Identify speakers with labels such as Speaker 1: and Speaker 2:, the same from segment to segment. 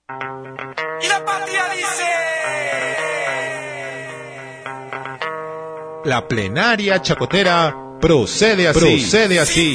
Speaker 1: Y la patria dice...
Speaker 2: La plenaria chacotera procede así.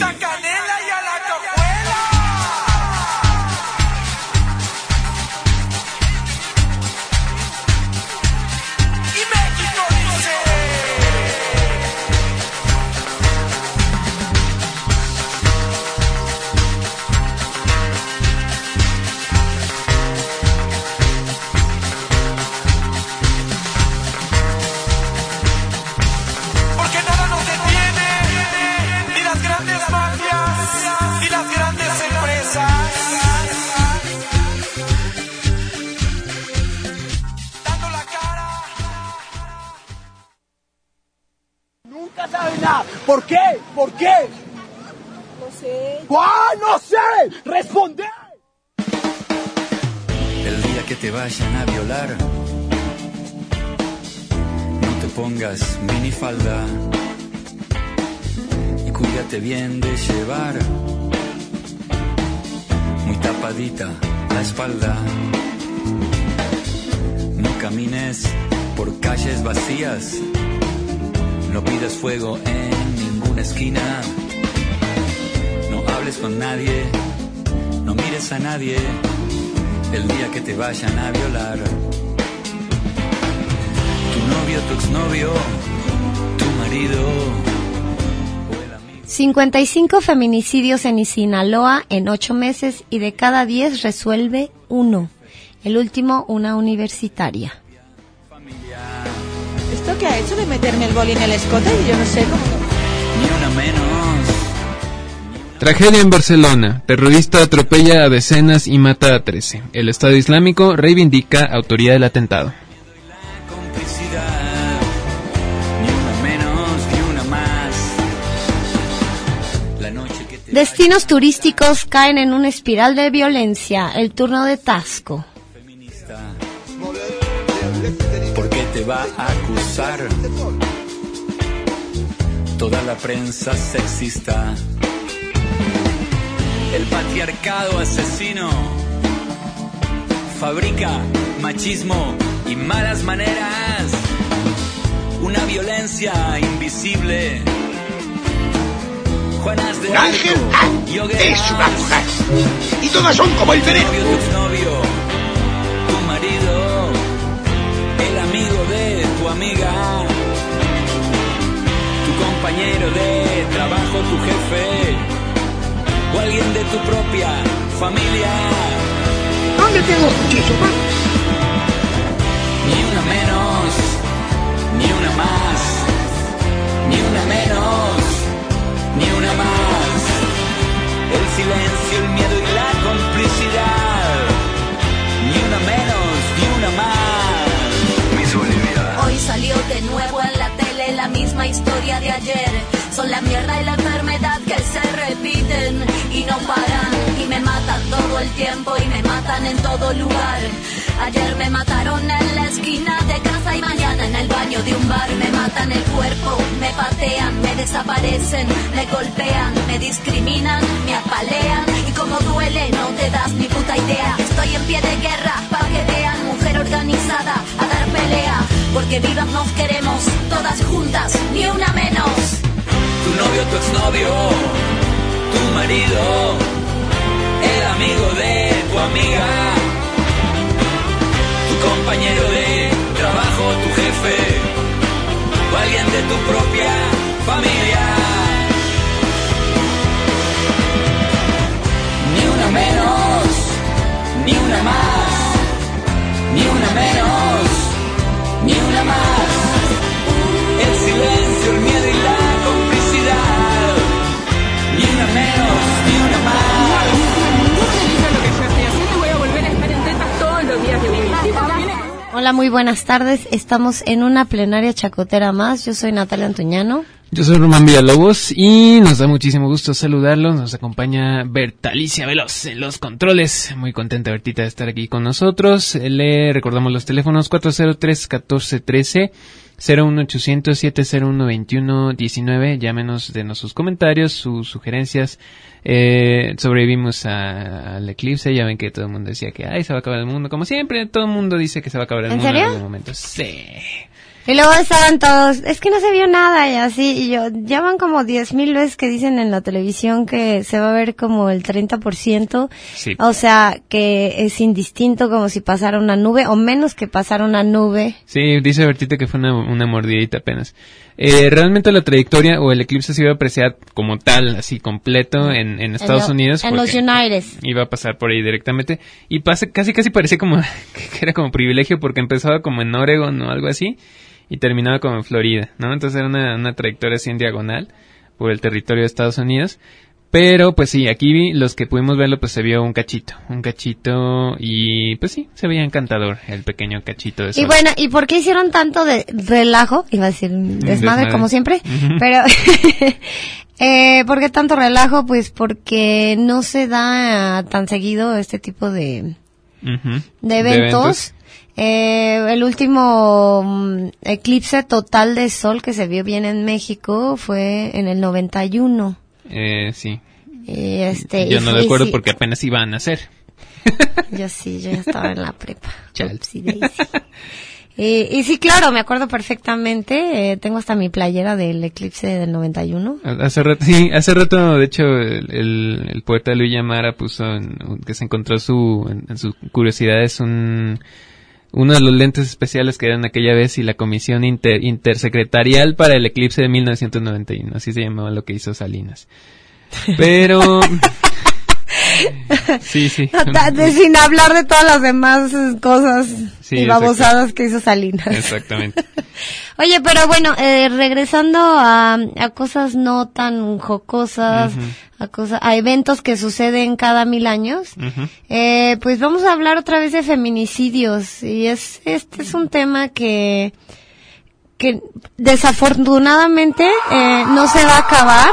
Speaker 3: ¿Por qué? ¿Por qué?
Speaker 4: No sé.
Speaker 3: ¡Ah, no sé! ¡Responde!
Speaker 5: El día que te vayan a violar, no te pongas minifalda y cuídate bien de llevar muy tapadita la espalda. No camines por calles vacías. No pidas fuego en ninguna esquina. No hables con nadie. No mires a nadie. El día que te vayan a violar. Tu novio, tu exnovio, tu marido.
Speaker 6: 55 feminicidios en Sinaloa en 8 meses y de cada 10 resuelve uno. El último, una universitaria.
Speaker 4: ¿Esto qué ha hecho de meterme el boli en el escote? Yo no sé cómo...
Speaker 5: Ni una menos.
Speaker 7: Tragedia en Barcelona. Terrorista atropella a decenas y mata a 13. El Estado Islámico reivindica autoría del atentado.
Speaker 6: Destinos turísticos caen en una espiral de violencia. El turno de Tasco.
Speaker 5: ¿Por qué te va a acusar toda la prensa sexista? El patriarcado asesino fabrica machismo y malas maneras, una violencia invisible. Juanas de
Speaker 3: Ángel
Speaker 5: y hogueras.
Speaker 3: Es una mujer y todas son como el veneno.
Speaker 5: Tu exnovio, tu marido, el amigo de tu amiga, tu compañero de trabajo, tu jefe o alguien de tu propia familia.
Speaker 3: ¿Dónde tengo cuchillo, pa?
Speaker 5: Ni una menos, ni una más, ni una menos, ni una más. El silencio, el miedo y la complicidad. Ni una menos, ni una más. Miss Bolivia.
Speaker 8: Hoy salió de nuevo en la tele la misma historia de ayer. Son la mierda y la enfermedad que se repiten y no paran. Y me matan todo el tiempo y me matan en todo lugar. Ayer me mataron en la esquina de casa y mañana en el baño de un bar. Me matan el cuerpo, me patean, me desaparecen, me golpean, me discriminan, me apalean. Y como duele no te das ni puta idea. Estoy en pie de guerra para que vean, mujer organizada a dar pelea. Porque vivas nos queremos, todas juntas, ni una menos.
Speaker 5: Tu novio, tu exnovio, tu marido, el amigo de tu amiga, tu compañero de trabajo, tu jefe o alguien de tu propia familia. Ni una menos, ni una más, ni una menos, ni una más. El silencio, el miedo y la complicidad. Ni una menos, ni una más.
Speaker 4: Lo que yo estoy haciendo, voy a volver a estar en tetas todos los días de mi vida.
Speaker 6: Hola, muy buenas tardes. Estamos en una plenaria chacotera más. Yo soy Natalia Antuñano.
Speaker 7: Yo soy Román Villalobos y nos da muchísimo gusto saludarlos. Nos acompaña Bertalicia Veloz en los controles. Muy contenta, Bertita, de estar aquí con nosotros. Le recordamos los teléfonos 403-1413, 01800-701-2119. Llámenos, denos sus comentarios, sus sugerencias. Sobrevivimos al eclipse. Ya ven que todo el mundo decía que se va a acabar el mundo. Como siempre, todo el mundo dice que se va a acabar el mundo en algún momento. Sí.
Speaker 6: Y luego estaban todos, es que no se vio nada y así, y yo, ya van como 10,000 veces que dicen en la televisión que se va a ver como el 30%,
Speaker 7: sí.
Speaker 6: O sea, que es indistinto como si pasara una nube, o menos que pasara una nube.
Speaker 7: Sí, dice Bertita que fue una mordidita apenas. Realmente la trayectoria o el eclipse se iba a apreciar como tal, así completo en Estados Unidos.
Speaker 6: En los United.
Speaker 7: Iba a pasar por ahí directamente, y casi parecía como, que era como privilegio porque empezaba como en Oregon o algo así, y terminaba como en Florida, ¿no? Entonces era una trayectoria así en diagonal por el territorio de Estados Unidos. Pero pues sí, aquí los que pudimos verlo pues se vio un cachito y pues sí, se veía encantador el pequeño cachito de sol.
Speaker 6: Y bueno, ¿y por qué hicieron tanto de relajo? Iba a decir desmadre como siempre, pero ¿por qué tanto relajo? Pues porque no se da tan seguido este tipo de eventos. El último eclipse total de sol que se vio bien en México fue en el 91.
Speaker 7: Sí.
Speaker 6: Yo
Speaker 7: no de acuerdo porque apenas iban a nacer.
Speaker 6: Yo ya estaba en la prepa. Y sí, claro, me acuerdo perfectamente. Tengo hasta mi playera del eclipse del 91.
Speaker 7: Hace rato, de hecho, el poeta Luis Yamara puso que se encontró en sus curiosidades uno de los lentes especiales que eran aquella vez y la comisión intersecretarial para el eclipse de 1991, así se llamaba lo que hizo Salinas. Pero sí. Sin
Speaker 6: hablar de todas las demás cosas y babosadas que hizo Salinas.
Speaker 7: Exactamente.
Speaker 6: Oye, pero bueno, regresando a cosas no tan jocosas, a eventos que suceden cada 1000 años, pues vamos a hablar otra vez de feminicidios, y este es un tema que desafortunadamente no se va a acabar.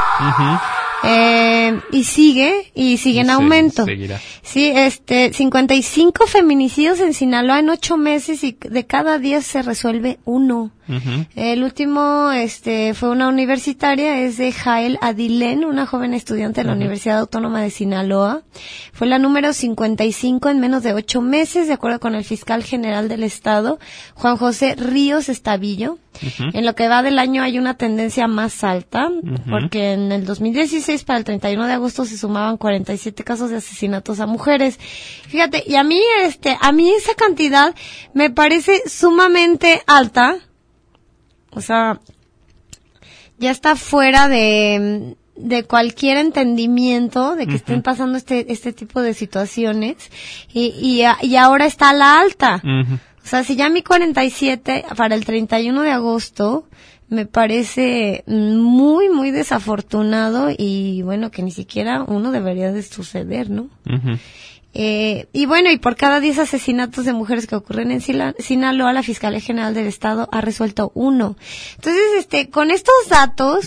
Speaker 6: Y sigue en aumento.
Speaker 7: Seguirá.
Speaker 6: Sí, 55 feminicidios en Sinaloa en 8 meses, y de cada 10 se resuelve uno. El último fue una universitaria, es de Jael Adilén, una joven estudiante de la Universidad Autónoma de Sinaloa. Fue la número 55 en menos de 8 meses, de acuerdo con el fiscal general del estado, Juan José Ríos Estavillo. En lo que va del año hay una tendencia más alta, porque en el 2016 para el 31 de agosto se sumaban 47 casos de asesinatos a mujeres. Fíjate, y a mí esa cantidad me parece sumamente alta. O sea, ya está fuera de cualquier entendimiento de que estén pasando este tipo de situaciones, y ahora está a la alta. O sea, si ya mi 47 para el 31 de agosto me parece muy, muy desafortunado, y bueno, que ni siquiera uno debería de suceder, ¿no? Y bueno, y por cada 10 asesinatos de mujeres que ocurren en Sinaloa, la Fiscalía General del Estado ha resuelto uno. Entonces, con estos datos,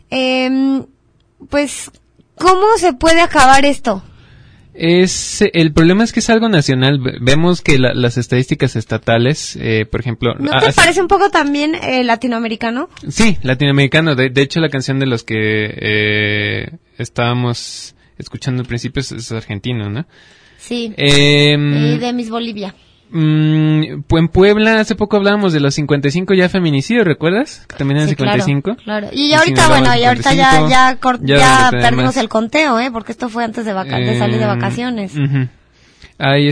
Speaker 6: pues, ¿cómo se puede acabar esto?
Speaker 7: El problema es que es algo nacional. Vemos que las estadísticas estatales, por ejemplo...
Speaker 6: ¿No te parece un poco también latinoamericano?
Speaker 7: Sí, latinoamericano. De hecho, la canción de los que estábamos escuchando al principio es argentino, ¿no?
Speaker 6: Sí, y de Miss Bolivia.
Speaker 7: En Puebla hace poco hablábamos de los 55 ya feminicidios, ¿recuerdas? Que también eran 55.
Speaker 6: Claro. Y ahorita, ya perdimos el conteo, porque esto fue antes de salir de vacaciones.
Speaker 7: Hay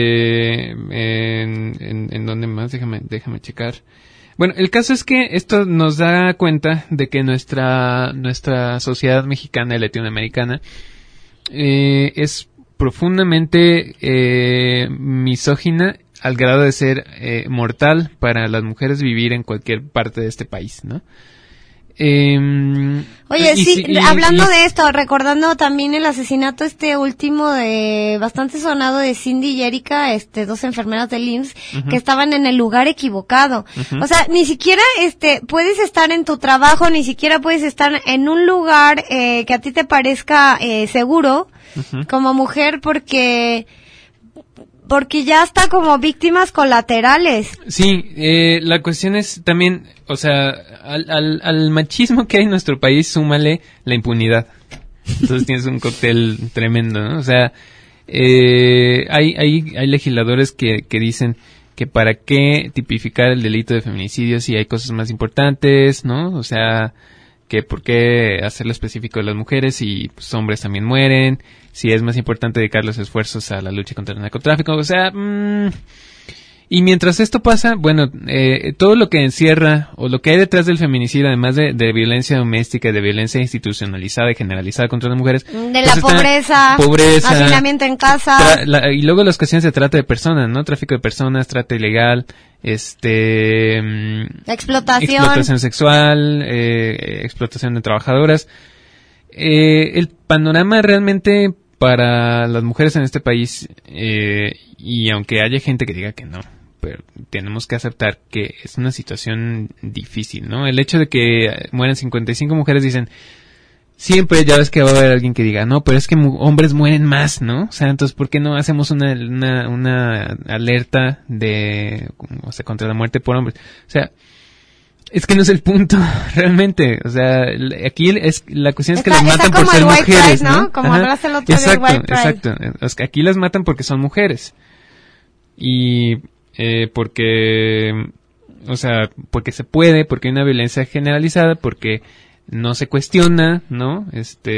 Speaker 7: ¿en dónde más? Déjame checar. Bueno, el caso es que esto nos da cuenta de que nuestra sociedad mexicana y latinoamericana es profundamente misógina al grado de ser mortal para las mujeres vivir en cualquier parte de este país, ¿no?
Speaker 6: Oye, hablando de esto, recordando también el asesinato último de bastante sonado de Cindy y Erika, dos enfermeras del IMSS, que estaban en el lugar equivocado. O sea, ni siquiera puedes estar en tu trabajo, ni siquiera puedes estar en un lugar que a ti te parezca seguro como mujer, porque ya está como víctimas colaterales.
Speaker 7: Sí, la cuestión es también, o sea, al machismo que hay en nuestro país, súmale la impunidad. Entonces tienes un cóctel tremendo, ¿no? O sea, hay legisladores que dicen que para qué tipificar el delito de feminicidio si hay cosas más importantes, ¿no? O sea, que por qué hacerlo específico de las mujeres y pues, hombres también mueren, si es más importante dedicar los esfuerzos a la lucha contra el narcotráfico, o sea, y mientras esto pasa, bueno, todo lo que encierra o lo que hay detrás del feminicidio, además de violencia doméstica, de violencia institucionalizada y generalizada contra las mujeres,
Speaker 6: de la pobreza, hacinamiento en casa,
Speaker 7: y luego las cuestiones de trata de personas, ¿no? Tráfico de personas, trata ilegal, explotación sexual, explotación de trabajadoras. El panorama realmente para las mujeres en este país, y aunque haya gente que diga que no, pero tenemos que aceptar que es una situación difícil, ¿no? El hecho de que mueran 55 mujeres, dicen, siempre ya ves que va a haber alguien que diga, no, pero es que hombres mueren más, ¿no? O sea, entonces, ¿por qué no hacemos una alerta contra la muerte por hombres? O sea, es que no es el punto, realmente. O sea, aquí la cuestión es que las matan por ser mujeres,
Speaker 6: pride, ¿no? Como hablaste el otro día del white pride.
Speaker 7: Exacto. Es que aquí las matan porque son mujeres. Y porque se puede, porque hay una violencia generalizada, porque no se cuestiona, ¿no?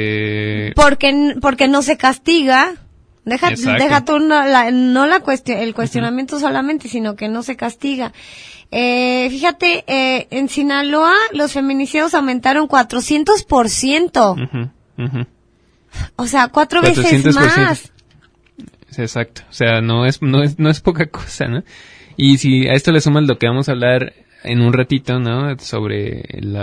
Speaker 6: Porque no se castiga. Deja tú el cuestionamiento solamente, sino que no se castiga. Fíjate, en Sinaloa los feminicidios aumentaron 400%. O sea, 4 veces más.
Speaker 7: Exacto. O sea, no es poca cosa, ¿no? Y si a esto le sumas lo que vamos a hablar en un ratito, ¿no? Sobre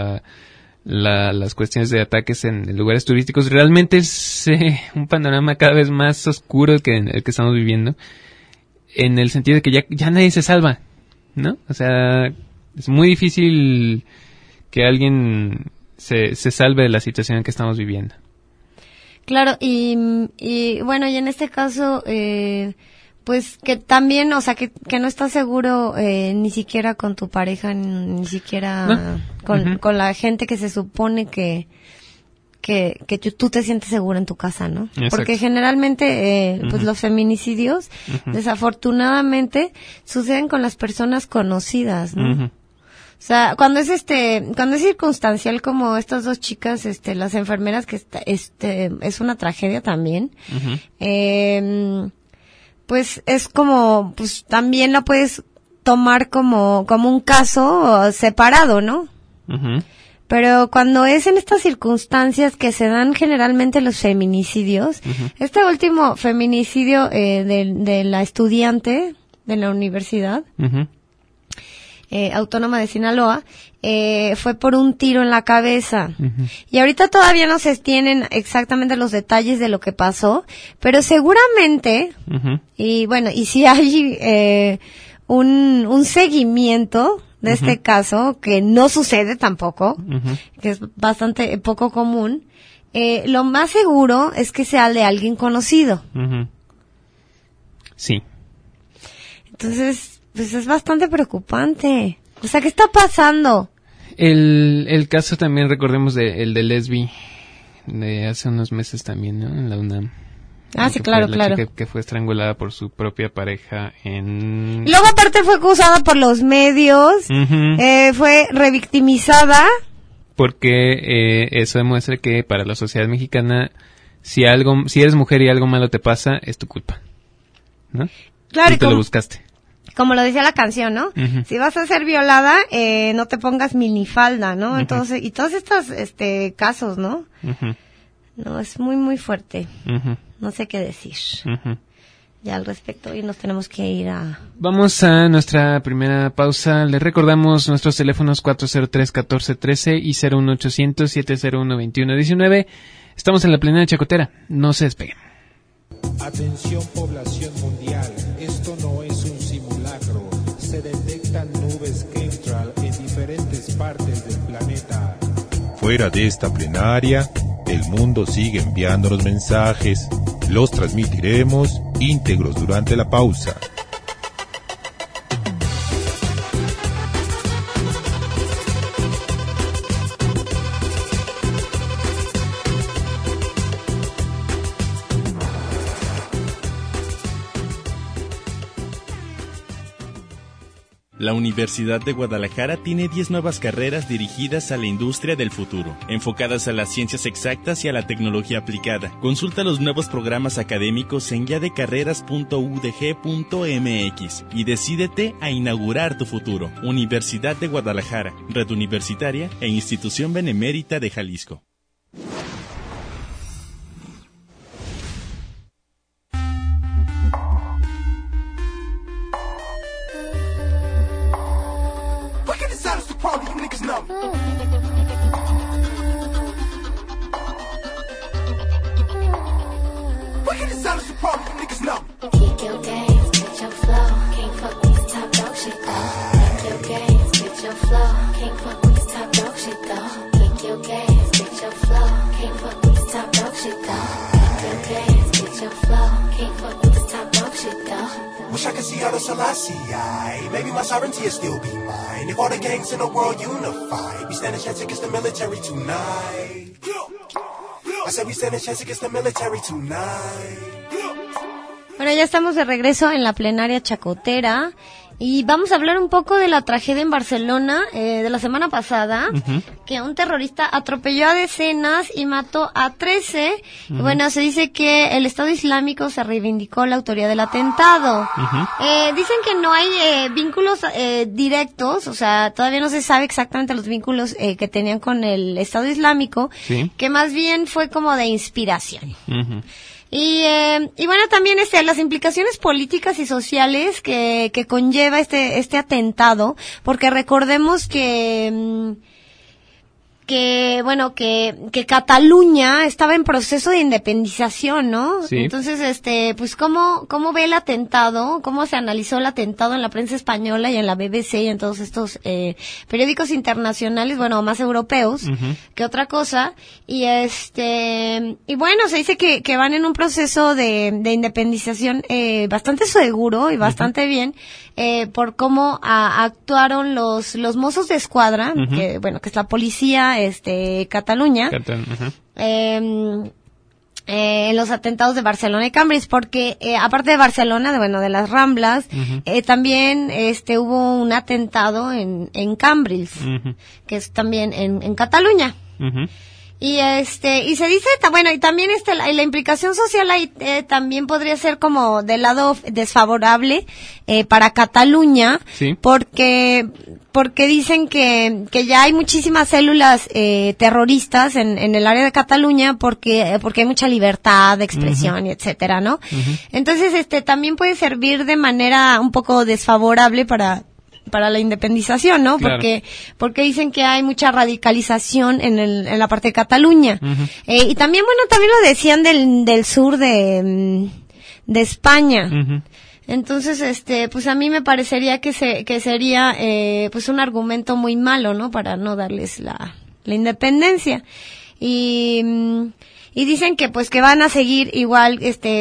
Speaker 7: las cuestiones de ataques en lugares turísticos, realmente es un panorama cada vez más oscuro que el que estamos viviendo, en el sentido de que ya nadie se salva, ¿no? O sea, es muy difícil que alguien se salve de la situación en que estamos viviendo.
Speaker 6: Claro, y bueno, y en este caso, pues que también, o sea, que no estás seguro ni siquiera con tu pareja, ni siquiera con la gente que se supone que tú te sientes seguro en tu casa, ¿no?
Speaker 7: Exacto.
Speaker 6: Porque generalmente, pues los feminicidios, desafortunadamente, suceden con las personas conocidas, ¿no? O sea, cuando es circunstancial como estas dos chicas, las enfermeras, que es una tragedia también, pues es como, pues también lo puedes tomar como un caso separado, ¿no? Pero cuando es en estas circunstancias que se dan generalmente los feminicidios, este último feminicidio de la estudiante de la Universidad Autónoma de Sinaloa, fue por un tiro en la cabeza. Y ahorita todavía no se tienen exactamente los detalles de lo que pasó, pero seguramente, y bueno, y si hay un seguimiento de este caso, que no sucede tampoco, que es bastante poco común, lo más seguro es que sea de alguien conocido.
Speaker 7: Sí.
Speaker 6: Entonces, pues es bastante preocupante. O sea, ¿qué está pasando?
Speaker 7: El caso también, recordemos, el de Lesbi, de hace unos meses también, ¿no? En la UNAM.
Speaker 6: Ah, sí, claro.
Speaker 7: Chica que fue estrangulada por su propia pareja en...
Speaker 6: Luego, aparte, fue acusada por los medios, fue revictimizada.
Speaker 7: Porque eso demuestra que para la sociedad mexicana, si eres mujer y algo malo te pasa, es tu culpa, ¿no?
Speaker 6: Claro.
Speaker 7: Y te lo buscaste.
Speaker 6: Como lo decía la canción, ¿no? Si vas a ser violada, no te pongas minifalda, ¿no? Entonces, y todos estos casos, ¿no? No, es muy, muy fuerte. No sé qué decir. ya al respecto y nos tenemos que ir a...
Speaker 7: Vamos a nuestra primera pausa. Les recordamos nuestros teléfonos 403-1413 y 01800-701-2119. Estamos en la plenaria chacotera. No se despeguen.
Speaker 1: Atención población mundial, esto no es un simulacro. Se detectan nubes chemtrail en diferentes partes del planeta.
Speaker 2: Fuera de esta plenaria, el mundo sigue enviándonos mensajes. Los transmitiremos íntegros durante la pausa.
Speaker 9: La Universidad de Guadalajara tiene 10 nuevas carreras dirigidas a la industria del futuro, enfocadas a las ciencias exactas y a la tecnología aplicada. Consulta los nuevos programas académicos en guiadecarreras.udg.mx y decídete a inaugurar tu futuro. Universidad de Guadalajara, red universitaria e institución benemérita de Jalisco.
Speaker 10: Wish I could see Haile Selassie. Maybe my sovereignty will still be mine. If all the gangs in the world unify, we stand a chance against the military tonight. I said we stand a chance against the military tonight.
Speaker 6: Bueno, ya estamos de regreso en la plenaria chacotera y vamos a hablar un poco de la tragedia en Barcelona de la semana pasada, que un terrorista atropelló a decenas y mató a 13. Y bueno, se dice que el Estado Islámico se reivindicó la autoría del atentado. Dicen que no hay vínculos directos, o sea, todavía no se sabe exactamente los vínculos que tenían con el Estado Islámico, que más bien fue como de inspiración. Y bueno, también las implicaciones políticas y sociales que conlleva este atentado, porque recordemos que Cataluña estaba en proceso de independización, ¿no? Sí. Entonces, pues cómo ve el atentado, cómo se analizó el atentado en la prensa española y en la BBC y en todos estos periódicos internacionales, bueno, más europeos que otra cosa. Y y bueno, se dice que van en un proceso de independización bastante seguro y bastante bien, por cómo actuaron los mozos de escuadra, que es la policía Cataluña, en los atentados de Barcelona y Cambrils, porque aparte de Barcelona, de las Ramblas, también hubo un atentado en Cambrils, que es también en Cataluña. Y y se dice, y también la implicación social ahí también podría ser como del lado desfavorable para Cataluña, porque dicen que ya hay muchísimas células terroristas en el área de Cataluña porque hay mucha libertad de expresión y etcétera, ¿no? Entonces también puede servir de manera un poco desfavorable para la independización, ¿no? Claro. Porque dicen que hay mucha radicalización en la parte de Cataluña. Y también, también lo decían del sur de España. Entonces, pues a mí me parecería que sería, pues un argumento muy malo, ¿no? Para no darles la independencia. Y dicen que pues que van a seguir igual,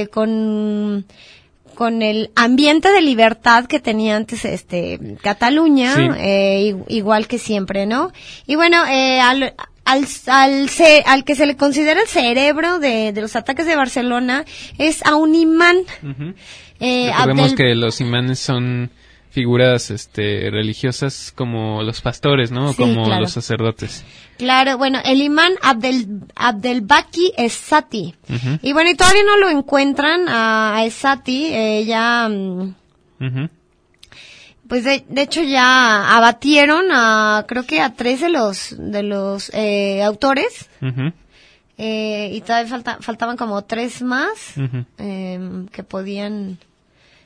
Speaker 6: con el ambiente de libertad que tenía antes Cataluña, igual que siempre, ¿no? Y bueno, al que se le considera el cerebro de los ataques de Barcelona es a un imán.
Speaker 7: Recordemos que los imanes son figuras religiosas como los pastores, ¿no? Sí, como los sacerdotes.
Speaker 6: Claro, bueno, el imán Abdelbaki Essati. Y bueno, y todavía no lo encuentran a Essati, pues de hecho ya abatieron creo que a 3 de los autores. Y todavía faltaban como 3 más que podían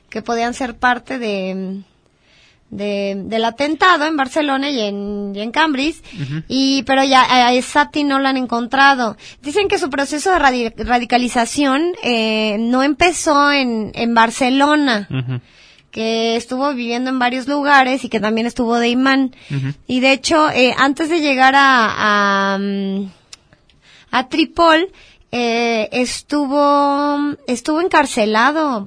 Speaker 6: que podían ser parte del atentado en Barcelona y en Cambridge, pero ya a Saty no la han encontrado. Dicen que su proceso de radicalización no empezó en Barcelona, que estuvo viviendo en varios lugares y que también estuvo de imán. Y de hecho, antes de llegar a Trípoli, estuvo encarcelado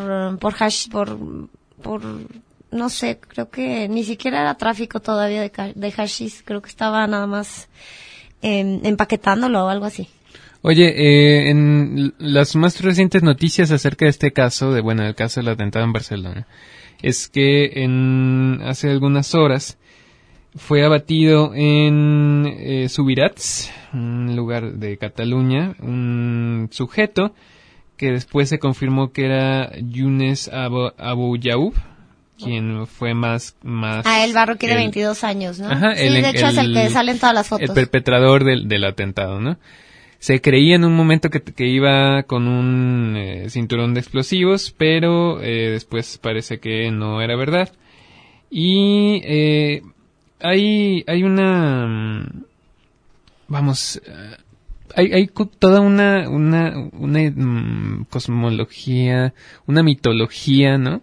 Speaker 6: por no sé, creo que ni siquiera era tráfico todavía de hashish, creo que estaba nada más empaquetándolo o algo así.
Speaker 7: Oye, en las más recientes noticias acerca de este caso, el caso del atentado en Barcelona, es que hace algunas horas fue abatido en Subirats, un lugar de Cataluña, un sujeto que después se confirmó que era Younes Abu Yaoub, quien fue más
Speaker 6: el barroquí de 22 años, ¿no?
Speaker 7: Ajá,
Speaker 6: sí, de hecho es el que sale en todas las fotos.
Speaker 7: El perpetrador del atentado, ¿no? Se creía en un momento que iba con un cinturón de explosivos, pero después parece que no era verdad. Y hay una... hay toda una cosmología, una mitología, ¿no?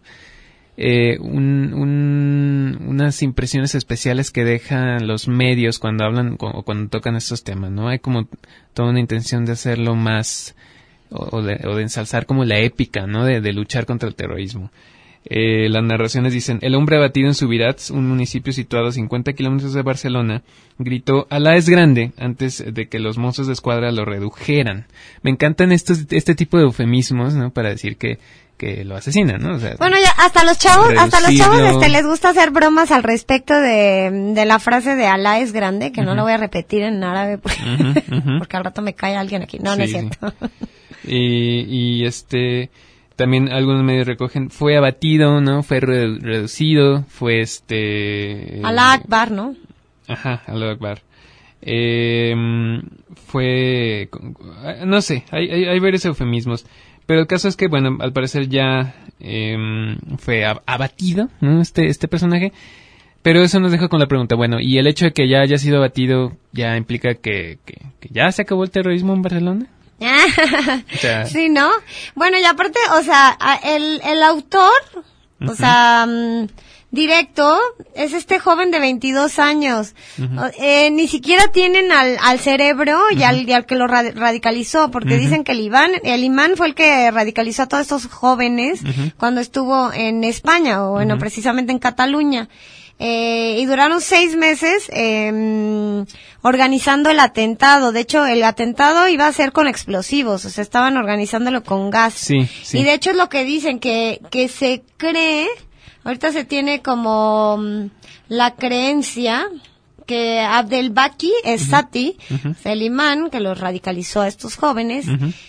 Speaker 7: Unas impresiones especiales que dejan los medios cuando hablan o cuando tocan estos temas, ¿no? Hay como toda una intención de hacerlo más o de ensalzar como la épica, ¿no? De luchar contra el terrorismo. Las narraciones dicen: el hombre abatido en Subirats, un municipio situado a 50 kilómetros de Barcelona, gritó "Alá es grande" antes de que los mozos de escuadra lo redujeran. Me encantan este tipo de eufemismos, ¿no? Para decir que lo asesinan, ¿no? O sea,
Speaker 6: bueno, ya hasta los chavos les gusta hacer bromas al respecto de la frase de Alá es grande, que no lo voy a repetir en árabe porque al rato me cae alguien aquí. No, no es cierto.
Speaker 7: Y también algunos medios recogen, fue abatido, ¿no? Fue reducido, fue
Speaker 6: Alá Akbar, ¿no?
Speaker 7: Ajá, Alá Akbar. Fue, no sé, hay varios eufemismos. Pero el caso es que, bueno, al parecer ya fue abatido, ¿no? Este personaje. Pero eso nos deja con la pregunta, bueno, ¿y el hecho de que ya haya sido abatido ya implica que ya se acabó el terrorismo en Barcelona?
Speaker 6: O sea, sí, ¿no? Bueno, y aparte, o sea, el autor, o sea, directo, es este joven de 22 años. Ni siquiera tienen al cerebro y al que lo radicalizó, porque dicen que el imán fue el que radicalizó a todos estos jóvenes cuando estuvo en España, o bueno, precisamente en Cataluña. Y duraron 6 meses organizando el atentado. De hecho, el atentado iba a ser con explosivos, o sea, estaban organizándolo con gas. Sí. Y de hecho es lo que dicen, que se cree... Ahorita se tiene como la creencia que Abdelbaki Saty, el imán que los radicalizó a estos jóvenes,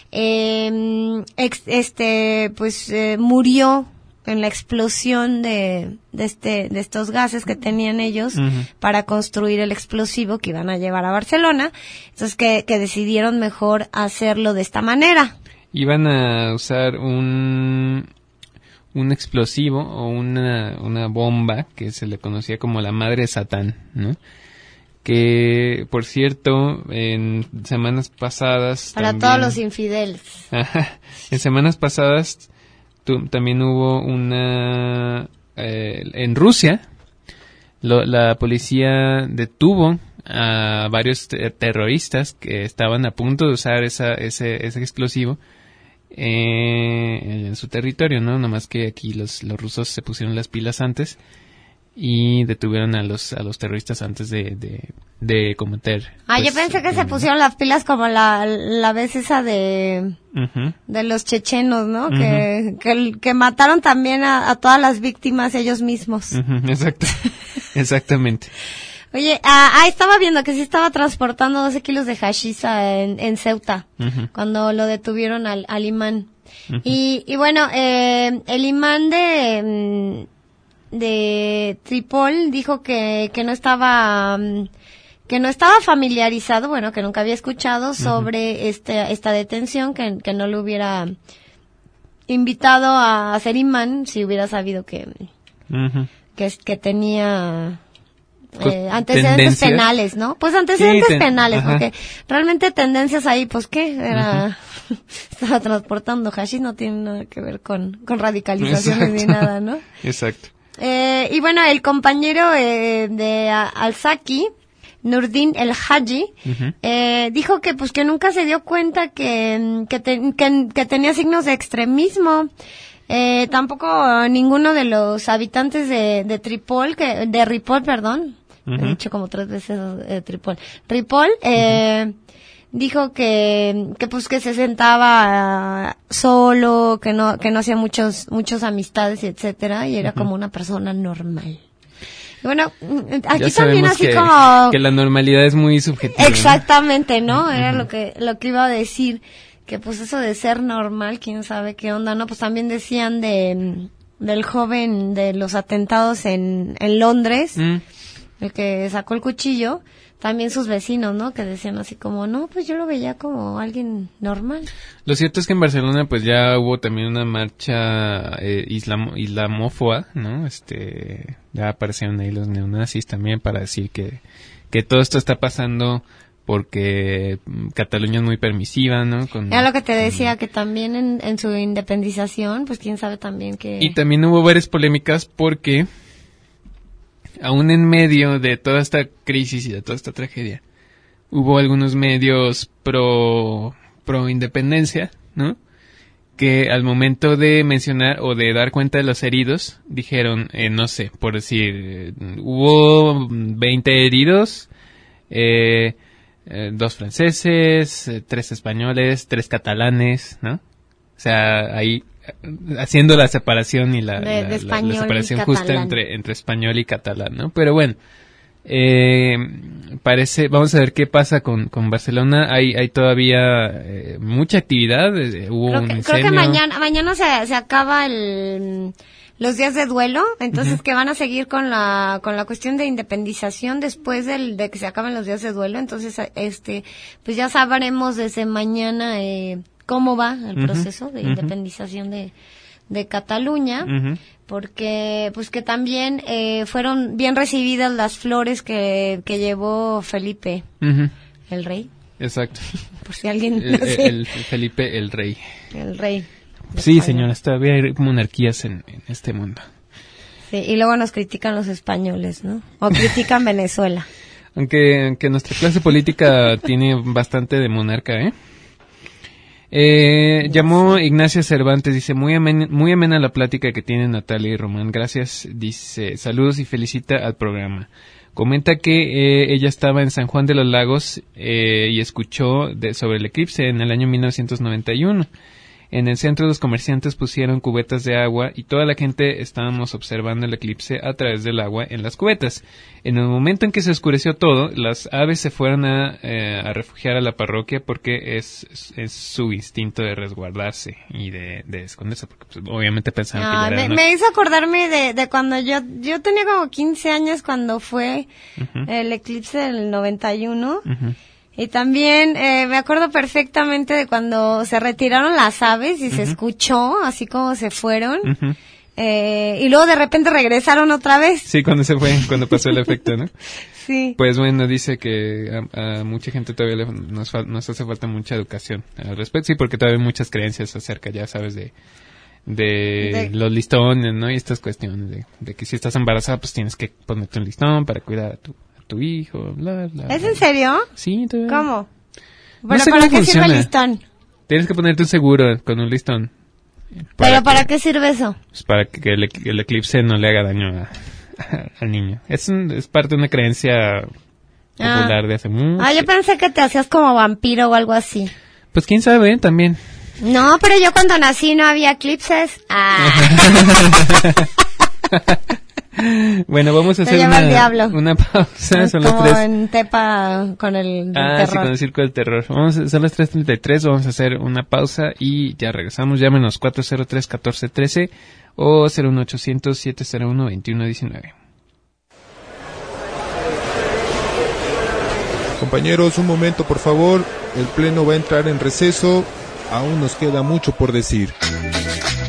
Speaker 6: murió en la explosión de estos gases que tenían ellos para construir el explosivo que iban a llevar a Barcelona. Entonces que decidieron mejor hacerlo de esta manera.
Speaker 7: Iban a usar un explosivo o una bomba que se le conocía como la madre de Satán, ¿no? Que, por cierto, en semanas pasadas...
Speaker 6: Para todos los infideles.
Speaker 7: En semanas pasadas también hubo en Rusia, la policía detuvo a varios terroristas que estaban a punto de usar ese explosivo en su territorio, ¿no? Nomás que aquí los rusos se pusieron las pilas antes y detuvieron a los terroristas antes de cometer.
Speaker 6: Yo pensé que se pusieron las pilas como la vez esa de los chechenos, ¿no? Que mataron también a todas las víctimas ellos mismos.
Speaker 7: Exacto. Exactamente.
Speaker 6: Oye, estaba viendo que sí estaba transportando 12 kilos de hashish en Ceuta, cuando lo detuvieron al imán. Y bueno, el imán de Trípoli dijo que no estaba familiarizado, bueno, que nunca había escuchado sobre esta detención, que no le hubiera invitado a ser imán si hubiera sabido que tenía antecedentes penales, ¿no? Pues antecedentes penales, porque realmente tendencias ahí, pues ¿qué? Era estaba transportando hashish, no tiene nada que ver con radicalizaciones ni nada, ¿no?
Speaker 7: Exacto.
Speaker 6: Y bueno, el compañero de Al-Zaki, Nurdin El Haji, dijo que pues que nunca se dio cuenta que tenía signos de extremismo. Tampoco ninguno de los habitantes de Ripoll, he dicho como 3 veces Ripoll, dijo que pues que se sentaba solo, que no hacía muchos amistades y etcétera, y era como una persona normal. Bueno, aquí también así como
Speaker 7: que la normalidad es muy subjetiva.
Speaker 6: Exactamente, ¿no? Era lo que iba a decir, que pues eso de ser normal, quién sabe qué onda, ¿no? Pues también decían del joven de los atentados en Londres, el que sacó el cuchillo, también sus vecinos, ¿no? Que decían así como, no, pues yo lo veía como alguien normal.
Speaker 7: Lo cierto es que en Barcelona pues ya hubo también una marcha islamófoba, ¿no? Ya aparecieron ahí los neonazis también para decir que todo esto está pasando porque Cataluña es muy permisiva, ¿no?
Speaker 6: Era lo que te decía, que también en su independización, pues quién sabe también que...
Speaker 7: Y también hubo varias polémicas porque aún en medio de toda esta crisis y de toda esta tragedia, hubo algunos medios pro independencia, ¿no? Que al momento de mencionar o de dar cuenta de los heridos, dijeron, no sé, por decir, hubo 20 heridos, 2 franceses, 3 españoles, 3 catalanes, ¿no? O sea, ahí haciendo la separación y la separación justa entre español y catalán, ¿no? Pero bueno, vamos a ver qué pasa con Barcelona. Hay todavía mucha actividad. Hubo un incendio. Creo que
Speaker 6: mañana se acaba los días de duelo, entonces que van a seguir con la cuestión de independización después de que se acaben los días de duelo. Entonces pues ya sabremos desde mañana cómo va el proceso de independización de Cataluña, porque pues que también fueron bien recibidas las flores que llevó Felipe el rey.
Speaker 7: Exacto.
Speaker 6: Por si alguien
Speaker 7: el Felipe el rey.
Speaker 6: El rey.
Speaker 7: Sí, señora, todavía hay monarquías en este mundo.
Speaker 6: Sí, y luego nos critican los españoles, ¿no? O critican Venezuela.
Speaker 7: Aunque nuestra clase política tiene bastante de monarca, llamó Ignacia Cervantes, dice, muy amena la plática que tienen Natalia y Román, gracias, dice, saludos y felicita al programa. Comenta que ella estaba en San Juan de los Lagos y escuchó sobre el eclipse en el año 1991. En el centro los comerciantes pusieron cubetas de agua y toda la gente estábamos observando el eclipse a través del agua en las cubetas. En el momento en que se oscureció todo, las aves se fueron a refugiar a la parroquia porque es su instinto de resguardarse y de esconderse, porque pues, obviamente pensaban que ya era
Speaker 6: me hizo acordarme de cuando yo tenía como 15 años cuando fue el eclipse del 91. Y también me acuerdo perfectamente de cuando se retiraron las aves y se escuchó así como se fueron. Y luego de repente regresaron otra vez.
Speaker 7: Sí, cuando pasó el efecto, ¿no?
Speaker 6: Sí.
Speaker 7: Pues bueno, dice que a mucha gente todavía nos hace falta mucha educación al respecto. Sí, porque todavía hay muchas creencias acerca, ya sabes, de los listones, ¿no? Y estas cuestiones de que si estás embarazada, pues tienes que ponerte un listón para cuidar a tu hijo, bla, bla.
Speaker 6: ¿Es en serio?
Speaker 7: Sí, todavía.
Speaker 6: ¿Cómo?
Speaker 7: No sé
Speaker 6: ¿para
Speaker 7: qué
Speaker 6: qué sirve el listón?
Speaker 7: Tienes que ponerte un seguro con un listón.
Speaker 6: ¿Para qué sirve eso?
Speaker 7: Pues para que el eclipse no le haga daño al niño. Es parte de una creencia popular de hace mucho.
Speaker 6: Yo pensé que te hacías como vampiro o algo así.
Speaker 7: Pues quién sabe, también.
Speaker 6: No, pero yo cuando nací no había eclipses.
Speaker 7: Bueno, vamos a hacer una pausa. Son
Speaker 6: como
Speaker 7: las 3.
Speaker 6: En Tepa con el terror.
Speaker 7: Sí, con el circo del terror. Son las 3:33, vamos a hacer una pausa y ya regresamos. Llámenos 403-1413 o 01800-701-2119.
Speaker 2: Compañeros, un momento por favor, el pleno va a entrar en receso, aún nos queda mucho por decir.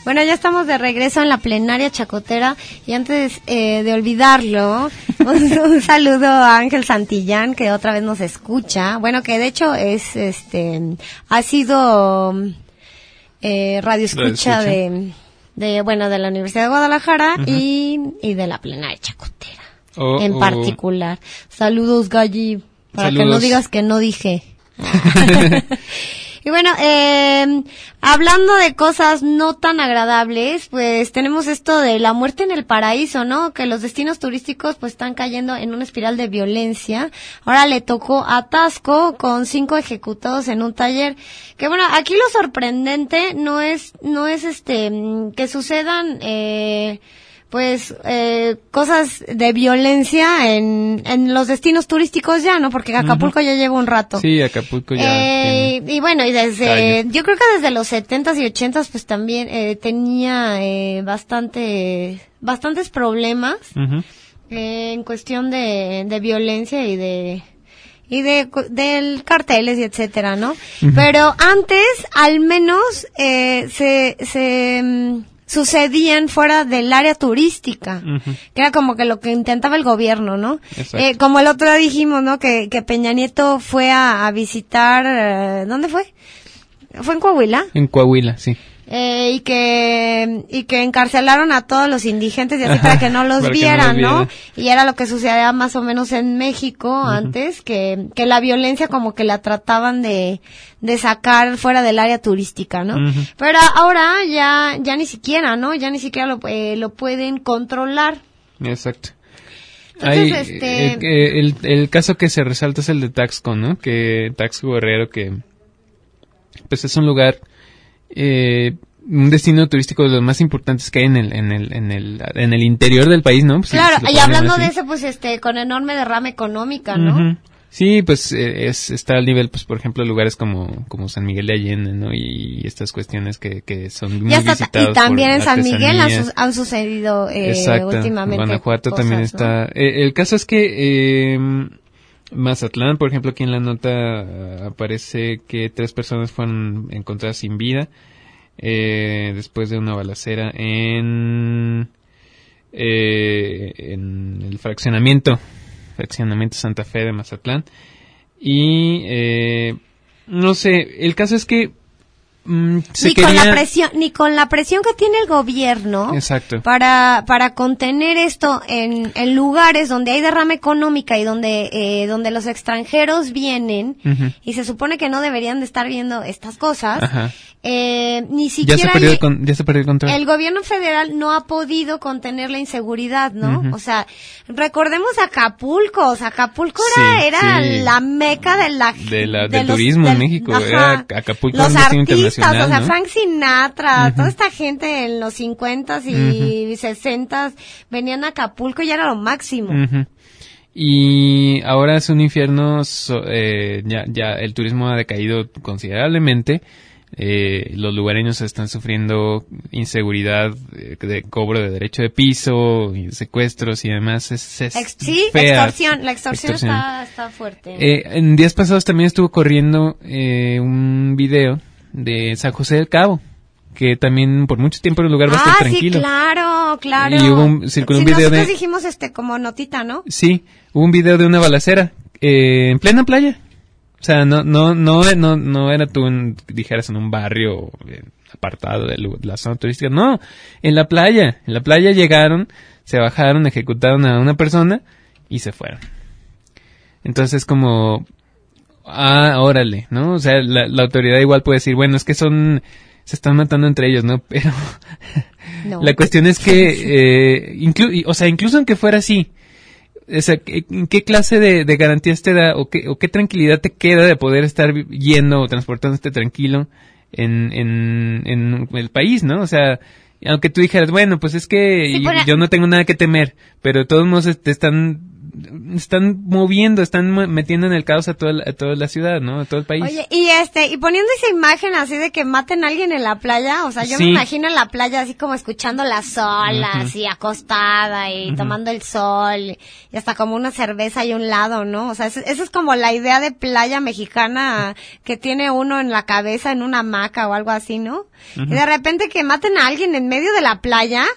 Speaker 6: Bueno, ya estamos de regreso en la plenaria chacotera y antes de olvidarlo, un saludo a Ángel Santillán que otra vez nos escucha. Bueno, que de hecho es ha sido radio escucha de la Universidad de Guadalajara y de la plenaria chacotera en particular. Saludos, Galli, para que no digas que no dije. Y bueno, hablando de cosas no tan agradables, pues tenemos esto de la muerte en el paraíso, ¿no? Que los destinos turísticos pues están cayendo en una espiral de violencia. Ahora le tocó a Taxco con 5 ejecutados en un taller. Que bueno, aquí lo sorprendente no es que sucedan cosas de violencia en los destinos turísticos ya, ¿no? Porque Acapulco ya lleva un rato.
Speaker 7: Sí, Acapulco ya.
Speaker 6: Y bueno, y yo creo que desde los 70s y 80s pues también tenía bastantes problemas en cuestión de violencia y del carteles y etcétera, ¿no? Pero antes al menos sucedían fuera del área turística, que era como que lo que intentaba el gobierno, ¿no? Como el otro día dijimos, ¿no? Que Peña Nieto fue a visitar, ¿dónde fue? ¿Fue en Coahuila?
Speaker 7: En Coahuila, sí.
Speaker 6: Y que encarcelaron a todos los indigentes y así para que no los vieran, ¿no? Y era lo que sucedía más o menos en México antes, que la violencia como que la trataban de sacar fuera del área turística, ¿no? Pero ahora ya ni siquiera, ¿no? Ya ni siquiera lo pueden controlar.
Speaker 7: Exacto.
Speaker 6: Entonces,
Speaker 7: el caso que se resalta es el de Taxco, ¿no? Que Taxco Guerrero, que pues es un lugar, un destino turístico de los más importantes que hay en el interior del país, ¿no? Pues,
Speaker 6: claro,
Speaker 7: si
Speaker 6: y hablando de eso, pues con enorme derrama económica, ¿no?
Speaker 7: Sí, pues está al nivel, pues por ejemplo, lugares como San Miguel de Allende, ¿no? Y estas cuestiones que son muy visitados.
Speaker 6: Y también
Speaker 7: por
Speaker 6: en San Miguel
Speaker 7: artesanías.
Speaker 6: han sucedido últimamente
Speaker 7: Guanajuato
Speaker 6: cosas,
Speaker 7: también
Speaker 6: ¿no?
Speaker 7: está. El caso es que Mazatlán, por ejemplo, aquí en la nota aparece que 3 personas fueron encontradas sin vida después de una balacera en el fraccionamiento Santa Fe de Mazatlán. Y no sé, el caso es que ni con la presión que tiene el gobierno. Exacto.
Speaker 6: para contener esto en lugares donde hay derrama económica y donde los extranjeros vienen y se supone que no deberían de estar viendo estas cosas. Ni siquiera
Speaker 7: ya se perdió el control.
Speaker 6: El gobierno federal no ha podido contener la inseguridad, ¿no? O sea, recordemos Acapulco. O sea, Acapulco era la meca
Speaker 7: del turismo en México. Era Acapulco,
Speaker 6: los
Speaker 7: un destino
Speaker 6: artistas,
Speaker 7: internacional,
Speaker 6: o sea,
Speaker 7: ¿no?
Speaker 6: Frank Sinatra, toda esta gente en los 50s y 60s venían a Acapulco y era lo máximo.
Speaker 7: Y ahora es un infierno, ya el turismo ha decaído considerablemente. Los lugareños están sufriendo inseguridad de cobro de derecho de piso y secuestros y demás.
Speaker 6: Extorsión. La extorsión está fuerte.
Speaker 7: En días pasados también estuvo corriendo un video de San José del Cabo, que también por mucho tiempo era un lugar bastante tranquilo.
Speaker 6: Sí, claro.
Speaker 7: Y circuló un video
Speaker 6: nosotros dijimos como notita, ¿no?
Speaker 7: Sí, hubo un video de una balacera en plena playa. O sea, no era tú dijeras en un barrio apartado de la zona turística. No, en la playa. En la playa llegaron, se bajaron, ejecutaron a una persona y se fueron. Entonces como, órale, ¿no? O sea, la autoridad igual puede decir, bueno, es que se están matando entre ellos, ¿no? Pero no. La cuestión es que, incluso aunque fuera así, o sea, ¿qué clase de garantías te da o qué tranquilidad te queda de poder estar yendo o transportándote tranquilo en el país, ¿no? O sea, aunque tú dijeras, bueno, pues es que yo no tengo nada que temer, pero de todos modos te están están moviendo, metiendo en el caos a toda la ciudad, ¿no? A todo el país.
Speaker 6: Oye, y poniendo esa imagen así de que maten a alguien en la playa, o sea, yo me imagino en la playa así como escuchando las olas, así acostada y tomando el sol, y hasta como una cerveza ahí a un lado, ¿no? O sea, esa es como la idea de playa mexicana que tiene uno en la cabeza en una hamaca o algo así, ¿no? Y de repente que maten a alguien en medio de la playa.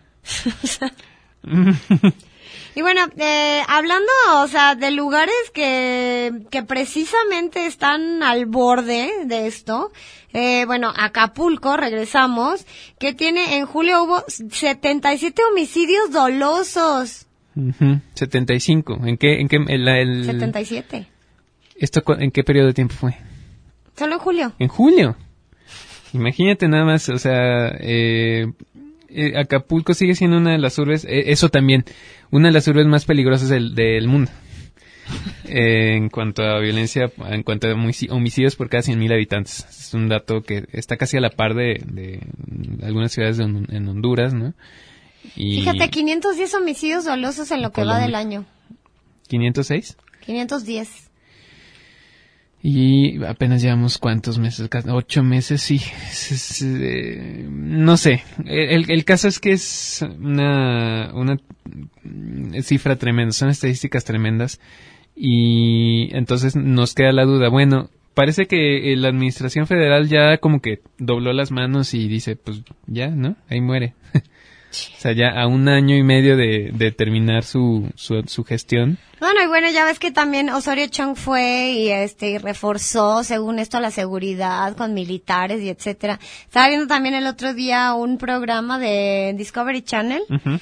Speaker 6: Y bueno, hablando, o sea, de lugares que precisamente están al borde de esto, bueno, Acapulco, regresamos, que en julio hubo 77 homicidios dolosos.
Speaker 7: 75. ¿En qué
Speaker 6: 77.
Speaker 7: ¿Esto en qué periodo de tiempo fue?
Speaker 6: Solo en julio.
Speaker 7: En julio. Imagínate nada más, o sea, Acapulco sigue siendo una de las urbes, eso también, una de las urbes más peligrosas del mundo. En cuanto a violencia, en cuanto a homicidios por cada 100,000 habitantes. Es un dato que está casi a la par de algunas ciudades en Honduras, ¿no? Y
Speaker 6: fíjate, 510 homicidios dolosos en lo que va del año.
Speaker 7: ¿506?
Speaker 6: 510.
Speaker 7: Y apenas llevamos ¿cuántos meses? 8 meses, sí. No sé. El caso es que es una cifra tremenda, son estadísticas tremendas. Y entonces nos queda la duda. Bueno, parece que la administración federal ya como que dobló las manos y dice, pues ya, ¿no? Ahí muere. O sea, ya a 1 año y medio de terminar su gestión.
Speaker 6: Bueno, y bueno, ya ves que también Osorio Chong fue y reforzó, según esto, la seguridad con militares y etcétera. Estaba viendo también el otro día un programa de Discovery Channel,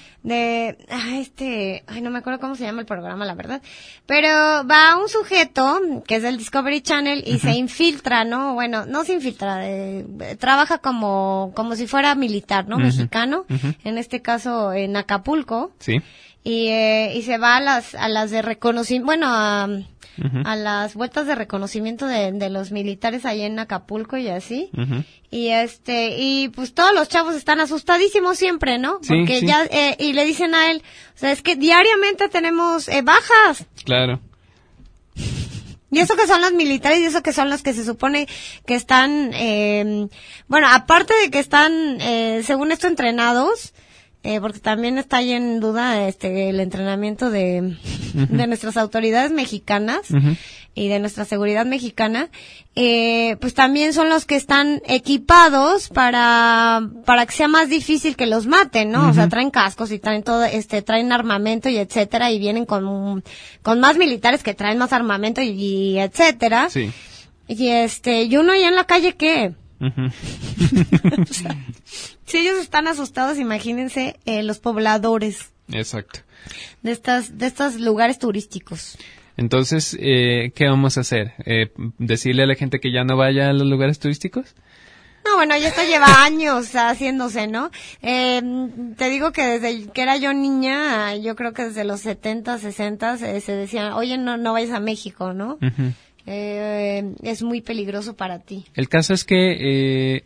Speaker 6: no me acuerdo cómo se llama el programa, la verdad. Pero va un sujeto, que es del Discovery Channel, y se infiltra, ¿no? Bueno, no se infiltra, trabaja como si fuera militar, ¿no? Mexicano, en este caso en Acapulco.
Speaker 7: Sí.
Speaker 6: Y se va a las de reconocimiento, bueno, a las vueltas de reconocimiento de los militares ahí en Acapulco y así. Y pues todos los chavos están asustadísimos siempre, ¿no? Porque ya, y le dicen a él, o sea, es que diariamente tenemos bajas.
Speaker 7: Claro.
Speaker 6: Y eso que son los militares, y eso que son los que se supone que están, bueno, aparte de que están, según esto, entrenados, porque también está ahí en duda el entrenamiento de nuestras autoridades mexicanas y de nuestra seguridad mexicana, pues también son los que están equipados para que sea más difícil que los maten, ¿no? O sea, traen cascos y traen todo, traen armamento y etcétera, y vienen con más militares que traen más armamento y etcétera.
Speaker 7: Sí.
Speaker 6: Y uno ya en la calle, ¿qué? O sea, si ellos están asustados, imagínense los pobladores.
Speaker 7: Exacto.
Speaker 6: De estos lugares turísticos.
Speaker 7: Entonces, ¿qué vamos a hacer? ¿Decirle a la gente que ya no vaya a los lugares turísticos?
Speaker 6: No, bueno, ya esto lleva años haciéndose, ¿no? Te digo que desde que era yo niña, yo creo que desde los 70, 60 se decía, oye, no vayas a México, ¿no? Es muy peligroso para ti.
Speaker 7: El caso es que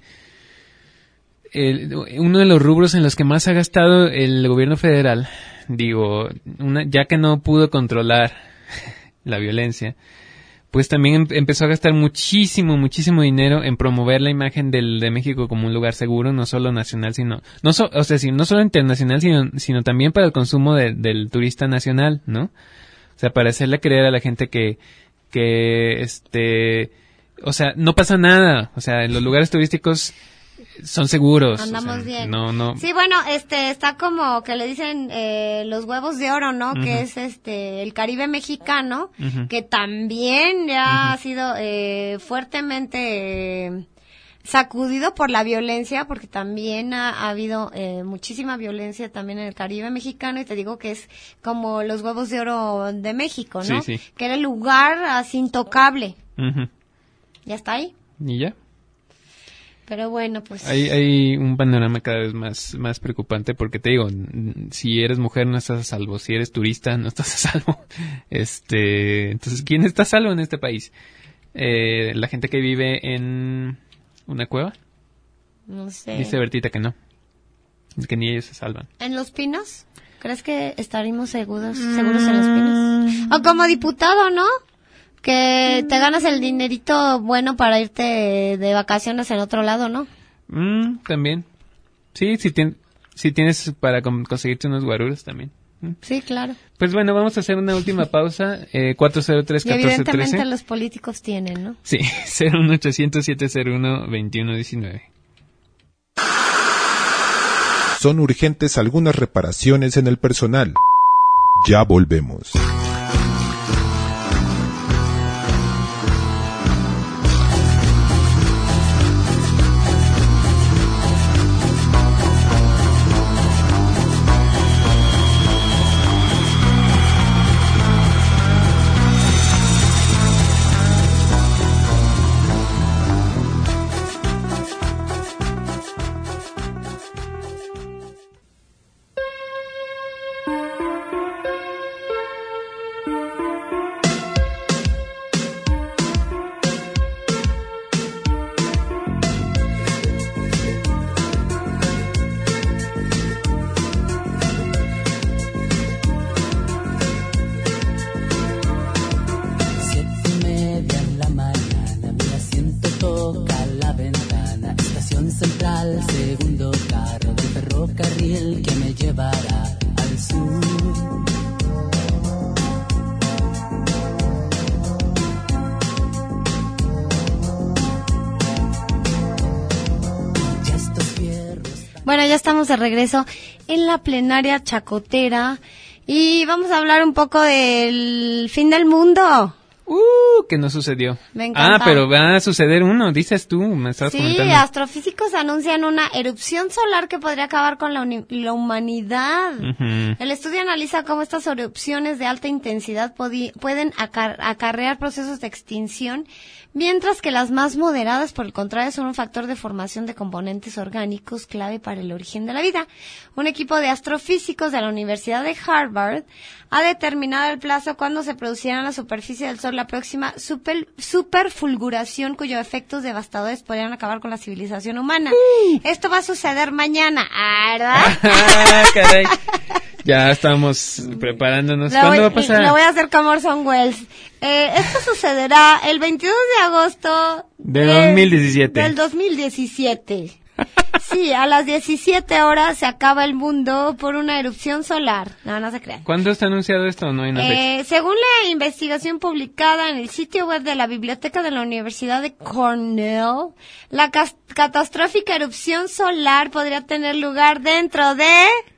Speaker 7: uno de los rubros en los que más ha gastado el gobierno federal, ya que no pudo controlar la violencia, pues también empezó a gastar muchísimo dinero en promover la imagen de México como un lugar seguro, no solo nacional, no solo internacional, sino también para el consumo del turista nacional, ¿no? O sea, para hacerle creer a la gente que o sea, no pasa nada, o sea, en los lugares turísticos son seguros.
Speaker 6: Andamos bien.
Speaker 7: No.
Speaker 6: Sí, bueno, está como que le dicen los huevos de oro, ¿no? Que es el Caribe mexicano, que también ya ha sido fuertemente sacudido por la violencia, porque también ha habido muchísima violencia también en el Caribe mexicano, y te digo que es como los huevos de oro de México, ¿no?
Speaker 7: Sí.
Speaker 6: Que era el lugar así intocable. ¿Ya está ahí?
Speaker 7: ¿Y ya?
Speaker 6: Pero bueno, pues...
Speaker 7: Hay un panorama cada vez más preocupante, porque te digo, si eres mujer no estás a salvo, si eres turista no estás a salvo. Entonces, ¿quién está a salvo en este país? La gente que vive en una cueva.
Speaker 6: No sé.
Speaker 7: Dice Bertita que no, que ni ellos se salvan.
Speaker 6: ¿En Los Pinos? ¿Crees que estaríamos seguros en Los Pinos? O como diputado, ¿no? Que te ganas el dinerito bueno para irte de vacaciones en otro lado, ¿no?
Speaker 7: También. Sí, si tienes para conseguirte unos guaruras también.
Speaker 6: Sí, claro.
Speaker 7: Pues bueno, vamos a hacer una última pausa. 403-1413.
Speaker 6: Y evidentemente los políticos tienen, ¿no?
Speaker 7: Sí, 01800-701-2119.
Speaker 2: Son urgentes algunas reparaciones en el personal. Ya volvemos.
Speaker 6: Bueno, ya estamos de regreso en la plenaria chacotera y vamos a hablar un poco del fin del mundo.
Speaker 7: Que no sucedió.
Speaker 6: Me encanta.
Speaker 7: Pero va a suceder uno, dices tú, me estabas comentando.
Speaker 6: Sí, astrofísicos anuncian una erupción solar que podría acabar con la humanidad.
Speaker 7: Uh-huh.
Speaker 6: El estudio analiza cómo estas erupciones de alta intensidad pueden acarrear procesos de extinción, mientras que las más moderadas, por el contrario, son un factor de formación de componentes orgánicos clave para el origen de la vida. Un equipo de astrofísicos de la Universidad de Harvard ha determinado el plazo cuando se producirá en la superficie del Sol la próxima superfulguración, cuyos efectos devastadores podrían acabar con la civilización humana. Esto va a suceder mañana, ¿verdad?
Speaker 7: Caray. Ya estamos preparándonos. ¿Cuándo va a pasar?
Speaker 6: Lo voy a hacer como Orson Welles. Esto sucederá el 22 de agosto
Speaker 7: de 2017.
Speaker 6: Del 2017. Sí, a las 17 horas se acaba el mundo por una erupción solar. No se crean.
Speaker 7: ¿Cuándo está anunciado esto o no hay una fecha?
Speaker 6: Según la investigación publicada en el sitio web de la Biblioteca de la Universidad de Cornell, la catastrófica erupción solar podría tener lugar dentro de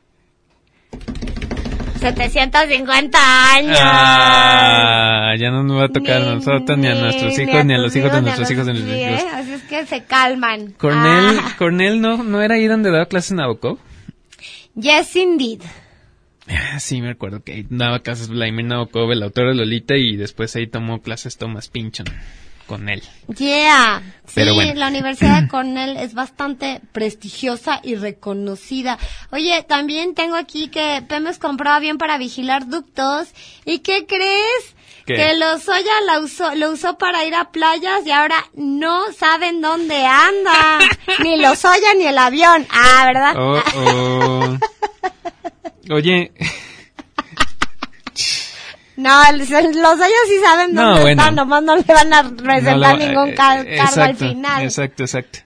Speaker 6: 750 años.
Speaker 7: Ya no nos va a tocar a nosotros, ni a nuestros hijos, ni a los hijos de nuestros hijos de nuestros hijos.
Speaker 6: Así es que se calman.
Speaker 7: Cornell no era ahí donde daba clases Nabokov.
Speaker 6: Yes, indeed.
Speaker 7: Sí, me acuerdo que ahí daba clases Vladimir Nabokov, el autor de Lolita, y después ahí tomó clases Thomas Pynchon con él.
Speaker 6: Yeah.
Speaker 7: Pero
Speaker 6: sí,
Speaker 7: bueno.
Speaker 6: La Universidad de Cornell es bastante prestigiosa y reconocida. Oye, también tengo aquí que Pemex compró avión para vigilar ductos. ¿Y qué crees?
Speaker 7: ¿Qué?
Speaker 6: Que Lozoya lo usó para ir a playas y ahora no saben dónde anda. Ni Lozoya ni el avión. ¿Verdad?
Speaker 7: Oye...
Speaker 6: No, los Lozoya sí saben dónde están, nomás no le van a reservar ningún cargo al final.
Speaker 7: Exacto.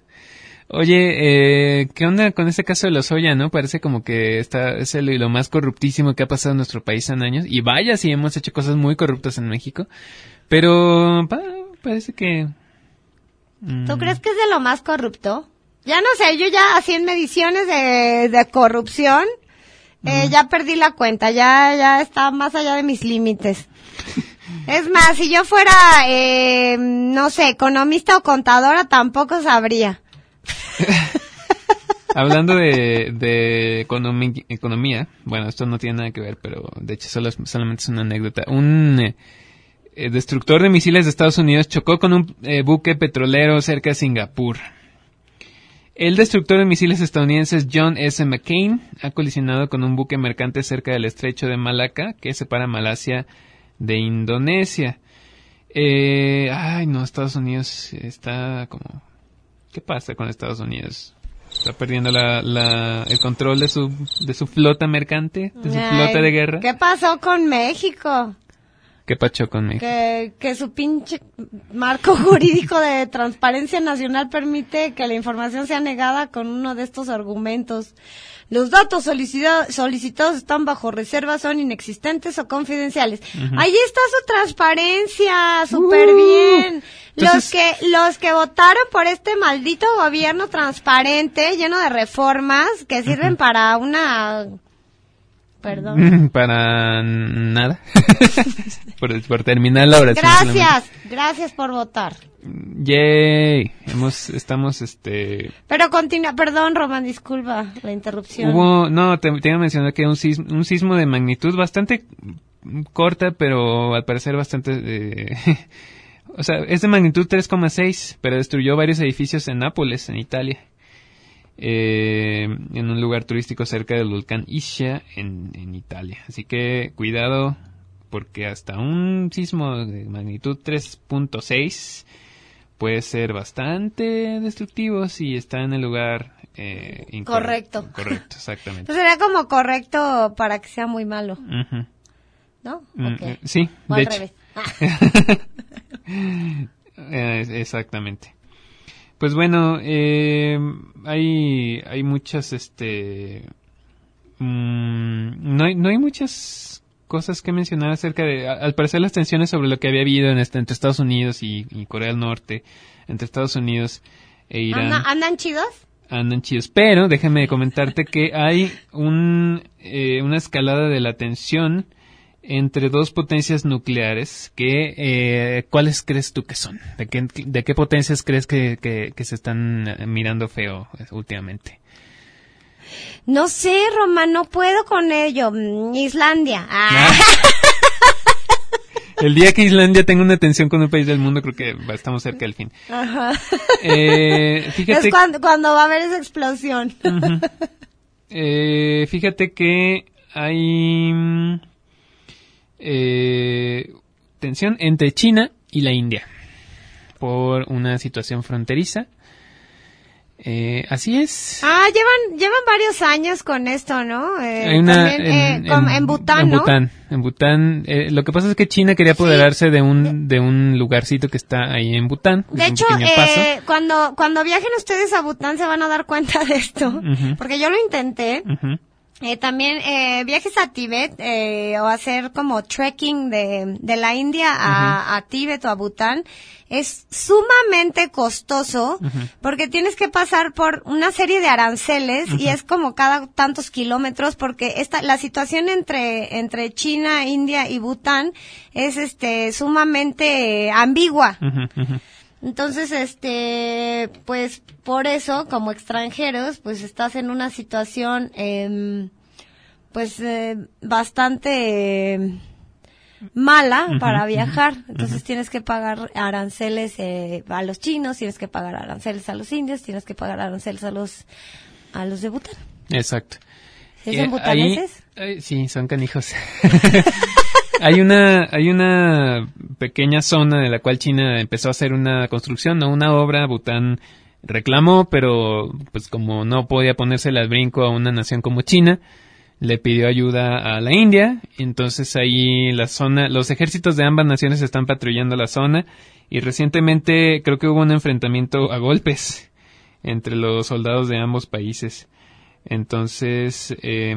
Speaker 7: Oye, ¿qué onda con este caso de Lozoya, no? Parece como que es lo más corruptísimo que ha pasado en nuestro país en años. Y vaya, sí hemos hecho cosas muy corruptas en México. Pero parece que...
Speaker 6: ¿Tú crees que es de lo más corrupto? Ya no sé, yo ya así en mediciones de corrupción... ya perdí la cuenta, ya está más allá de mis límites. Es más, si yo fuera, no sé, economista o contadora, tampoco sabría.
Speaker 7: Hablando de economía, bueno, esto no tiene nada que ver, pero de hecho solamente es una anécdota. Un destructor de misiles de Estados Unidos chocó con un buque petrolero cerca de Singapur. El destructor de misiles estadounidense John S. McCain ha colisionado con un buque mercante cerca del estrecho de Malaca, que separa Malasia de Indonesia. Estados Unidos está como... ¿Qué pasa con Estados Unidos? Está perdiendo el control de su flota mercante, de su flota de guerra.
Speaker 6: ¿Qué pasó con México?
Speaker 7: ¿Qué pacho con México?
Speaker 6: Que su pinche marco jurídico de transparencia nacional permite que la información sea negada con uno de estos argumentos. Los datos solicitados están bajo reserva, son inexistentes o confidenciales. Uh-huh. Ahí está su transparencia, súper bien. Entonces, los que votaron por este maldito gobierno transparente, lleno de reformas que sirven uh-huh. para una... Perdón.
Speaker 7: Para nada. por terminar la oración.
Speaker 6: Gracias por votar.
Speaker 7: Yay. Estamos
Speaker 6: Pero continúa, perdón, Román, disculpa la interrupción.
Speaker 7: Te iba a mencionar que un sismo de magnitud bastante corta, pero al parecer bastante o sea, es de magnitud 3,6, pero destruyó varios edificios en Nápoles, en Italia. En un lugar turístico cerca del volcán Ischia en Italia. Así que cuidado, porque hasta un sismo de magnitud 3.6 puede ser bastante destructivo si está en el lugar
Speaker 6: correcto.
Speaker 7: Correcto, exactamente.
Speaker 6: Entonces sería como correcto para que sea muy malo.
Speaker 7: Uh-huh.
Speaker 6: ¿No? Okay.
Speaker 7: Sí,
Speaker 6: o
Speaker 7: de
Speaker 6: al
Speaker 7: hecho.
Speaker 6: Revés.
Speaker 7: Exactamente. Pues bueno, hay muchas, no hay muchas cosas que mencionar acerca de, al parecer, las tensiones sobre lo que había habido entre Estados Unidos y Corea del Norte, entre Estados Unidos e Irán.
Speaker 6: ¿Andan chidos?
Speaker 7: Andan chidos, pero déjame comentarte que hay una escalada de la tensión entre dos potencias nucleares que ¿cuáles crees tú que son? ¿De qué potencias crees que se están mirando feo últimamente?
Speaker 6: No sé, Román, no puedo con ello. Islandia.
Speaker 7: El día que Islandia tenga una tensión con un país del mundo, creo que estamos cerca del fin.
Speaker 6: Ajá.
Speaker 7: Fíjate,
Speaker 6: es cuando va a haber esa explosión.
Speaker 7: Uh-huh. Fíjate que hay tensión entre China y la India por una situación fronteriza. Así es.
Speaker 6: Llevan varios años con esto, ¿no?
Speaker 7: Hay una
Speaker 6: en Bután, ¿no?
Speaker 7: En Bután. Lo que pasa es que China quería apoderarse de un lugarcito que está ahí en Bután.
Speaker 6: De hecho, cuando viajen ustedes a Bután se van a dar cuenta de esto, uh-huh. porque yo lo intenté. Uh-huh. También viajes a Tíbet o hacer como trekking de la India a Tíbet o a Bután es sumamente costoso uh-huh. porque tienes que pasar por una serie de aranceles uh-huh. y es como cada tantos kilómetros porque la situación entre China, India y Bután es sumamente ambigua. Uh-huh. Uh-huh. Entonces, pues, por eso, como extranjeros, pues, estás en una situación, bastante mala uh-huh, para viajar. Entonces, uh-huh. tienes que pagar aranceles a los chinos, tienes que pagar aranceles a los indios, tienes que pagar aranceles a los de Bután.
Speaker 7: Exacto.
Speaker 6: ¿Son butaneses?
Speaker 7: Sí, son canijos. Hay una pequeña zona de la cual China empezó a hacer una construcción, no una obra. Bután reclamó, pero pues como no podía ponérsela al brinco a una nación como China, le pidió ayuda a la India. Entonces ahí los ejércitos de ambas naciones están patrullando la zona y recientemente creo que hubo un enfrentamiento a golpes entre los soldados de ambos países. Entonces,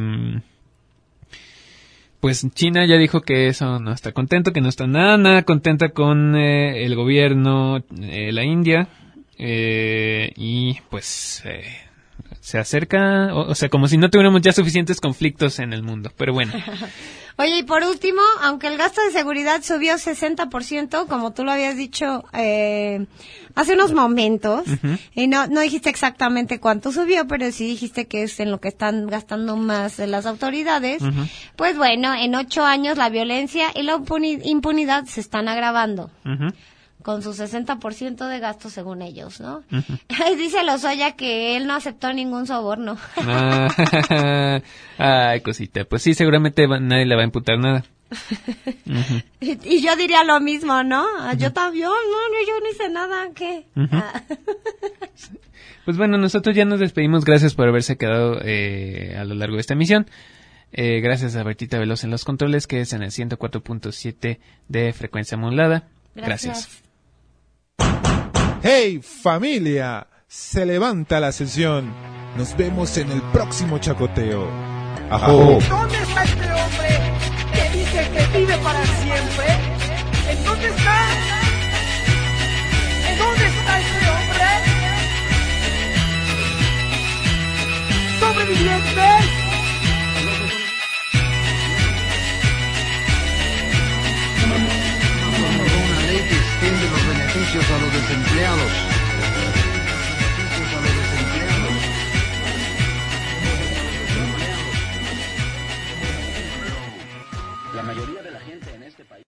Speaker 7: pues China ya dijo que eso no está contento, que no está nada contenta con el gobierno, la India, y pues se acerca, o sea, como si no tuviéramos ya suficientes conflictos en el mundo, pero bueno.
Speaker 6: Oye, y por último, aunque el gasto de seguridad subió 60%, como tú lo habías dicho hace unos momentos, uh-huh. y no dijiste exactamente cuánto subió, pero sí dijiste que es en lo que están gastando más las autoridades, uh-huh. pues bueno, en 8 años la violencia y la impunidad se están agravando. Uh-huh. Con su 60% de gasto según ellos, ¿no? Uh-huh. Dice Lozoya que él no aceptó ningún soborno.
Speaker 7: Ay, cosita. Pues sí, seguramente nadie le va a imputar nada.
Speaker 6: Y yo diría lo mismo, ¿no? Yo también, yo no hice nada, ¿qué?
Speaker 7: Pues bueno, nosotros ya nos despedimos. Gracias por haberse quedado a lo largo de esta emisión. Gracias a Bertita Veloz en los controles, que es en el 104.7 de frecuencia modulada. Gracias.
Speaker 2: ¡Hey, familia! Se levanta la sesión. Nos vemos en el próximo chacoteo. ¡Ajo!
Speaker 3: ¿Dónde está este hombre que dice que vive para siempre? ¿En dónde está? ¿En dónde está este hombre? ¡Sobrevivientes!
Speaker 11: Una ley que extiende los beneficios a los desempleados.